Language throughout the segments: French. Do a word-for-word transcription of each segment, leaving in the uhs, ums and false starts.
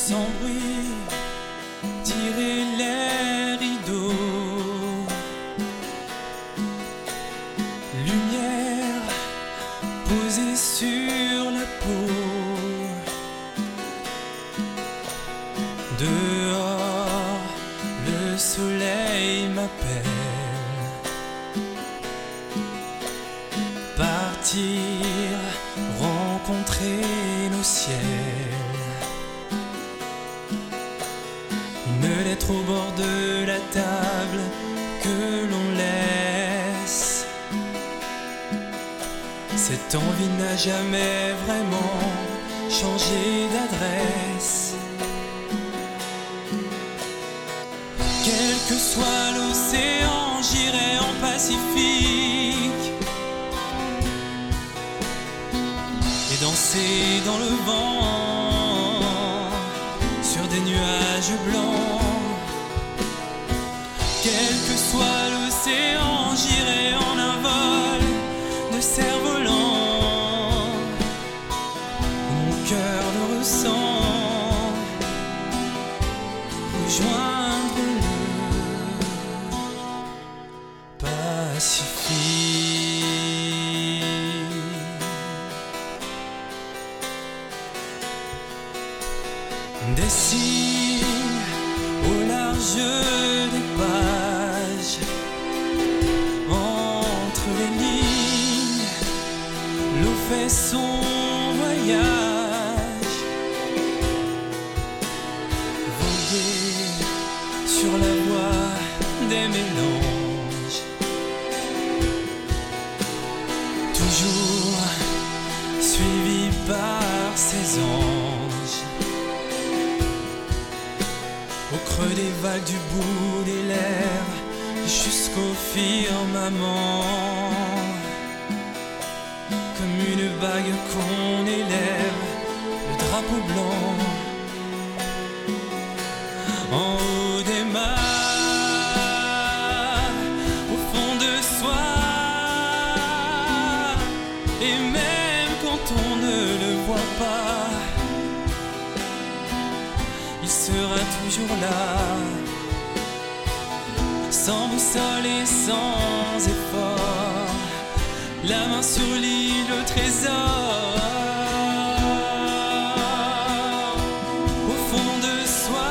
sans bruit, tirer les rideaux, lumière posée sur la peau. Dehors, le soleil m'appelle. Partir, rencontrer nos ciels. Une lettre au bord de la table que l'on laisse. Cette envie n'a jamais vraiment changé d'adresse. Quel que soit l'océan, j'irai en Pacifique et danser dans le vent sur des nuages blancs. Quel que soit l'océan, j'irai en un vol de cerf-volant. Mon cœur le ressent, rejoindre des signes au large des pages, entre les lignes, l'eau fait son voyage. Voguer sur la voie des mélanges, toujours suivi par ses anges. Au creux des vagues, du bout des lèvres, jusqu'au firmament, comme une bague qu'on élève, le drapeau blanc, en haut des mers, au fond de soi. Et même quand on ne le voit pas, il sera toujours là, sans boussole et sans effort, la main sur l'île au trésor, au fond de soi.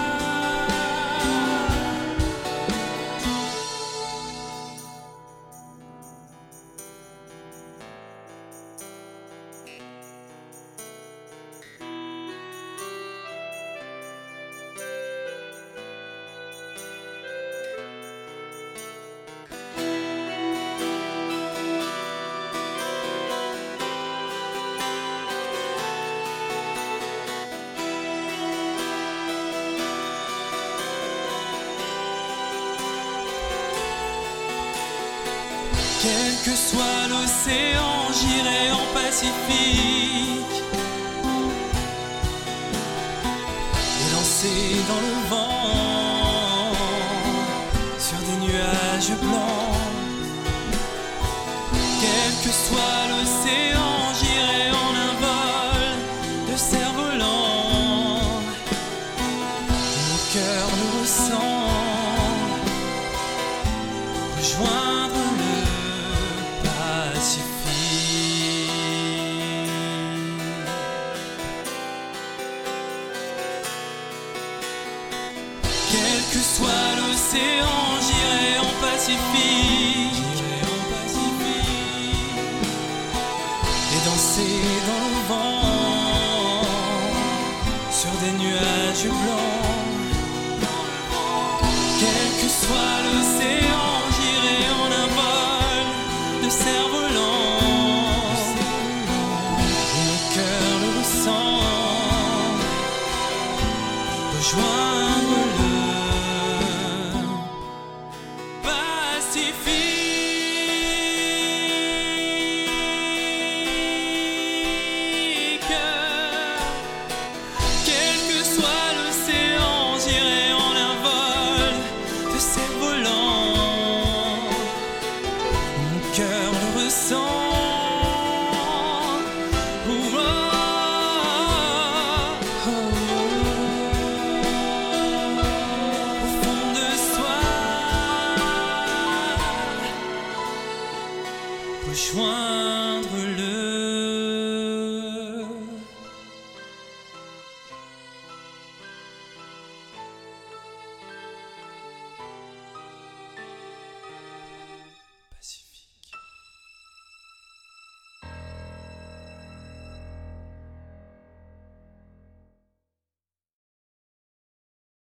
Quel que soit l'océan, j'irai en Pacifique et danser dans le vent sur des nuages blancs. Quel que soit l'océan, j'irai en un vol de cerf-volant. Mon cœur le ressent, rejoindre quel que soit l'océan, j'irai en Pacifique, j'irai en Pacifique et danser dans le vent sur des nuages blancs. Quel que soit l'océan, j'irai en un vol de cerf-volant. Mon cœur le ressent, rejoindre le quel que soit l'océan, j'irai en un vol de cerf-volant. Mon cœur le ressent. Oh, oh, oh, oh. rejoindre le